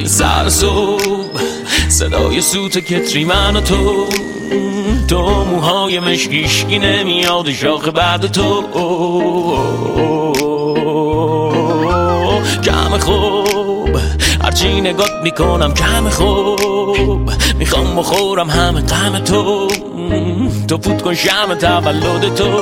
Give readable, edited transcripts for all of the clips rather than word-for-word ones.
سر صبح صدای سوت کتری من و تو موهای مشکیشکی نمیاد شاخ بعد تو کم خوب هرچی نگات میکنم کم خوب میخوام بخورم همه غم تو فوت کن شمع تولد تو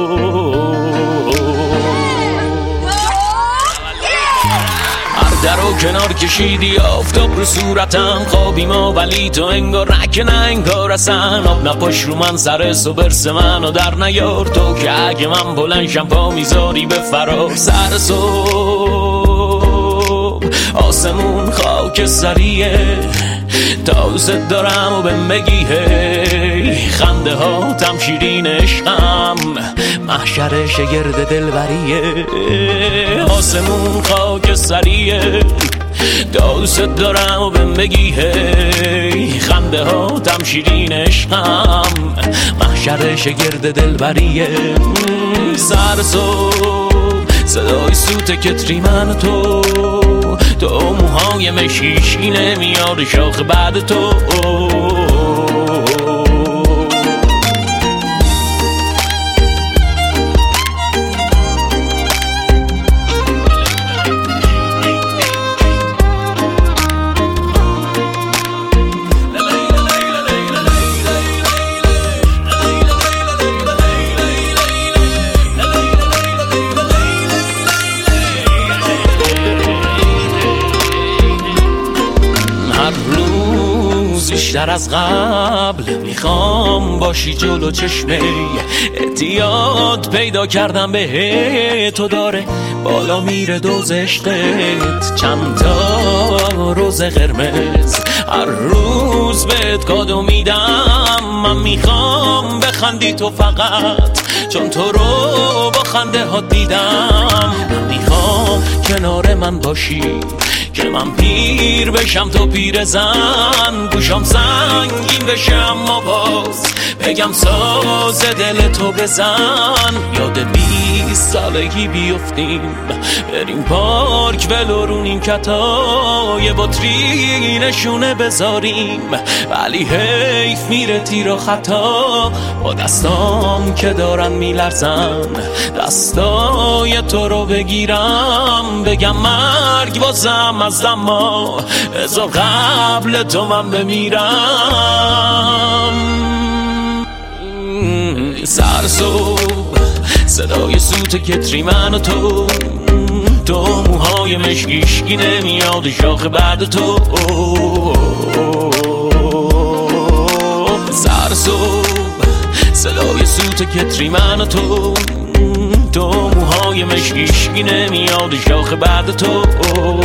در و کنار کشیدی آفتاب رو صورتم خوابی ما ولی تو انگار رک نه انگار اصلا آب نپاش رو من سر برس منو در نیار تو که اگه من بلنشم پا میذاری به فرار سر صبح آسمون خاک سریه تا دوست دارم و بهم بگی هی خنده ها تم شیرین عشقم محشر شگرد دلبریه آسمون خاک سریه تا دوست دارم و بهم بگی هی خنده ها تم شیرین عشقم محشر شگرد دلبریه سر صبح صدای سوت کتری من و تو موهای مشیشکی نمیاد شاخ بعد تو بیشتر از قبل میخوام باشی جلو چشمه اعتیاد پیدا کردم به تو داره بالا میره دوز عشقت چند تا روز قرمز هر روز بهت کادو میدم من میخوام بخندی تو فقط چون تو رو با خنده ها دیدم من میخوام کنار من باشی که من پیر بشم تو پیر زن گوشم سنگین بشه اما باز بگم ساز دل تو بزن یاد 20 سالگی بیفتیم بریم پارک ولورونیم کتای بطری نشونه بذاریم ولی حیف میره تیر و خطا با دستام که دارن میلرزن دستای تو رو بگیرم بگم مرگ بازم از دما ازا قبل تو من بمیرم سر صبح صدای سوت کتری من و تو موهای مشکیشکی نمیاد شاخ بعد تو سر صبح صدای سوت کتری من و تو موهای مشکیشکی نمیاد شاخ بعد تو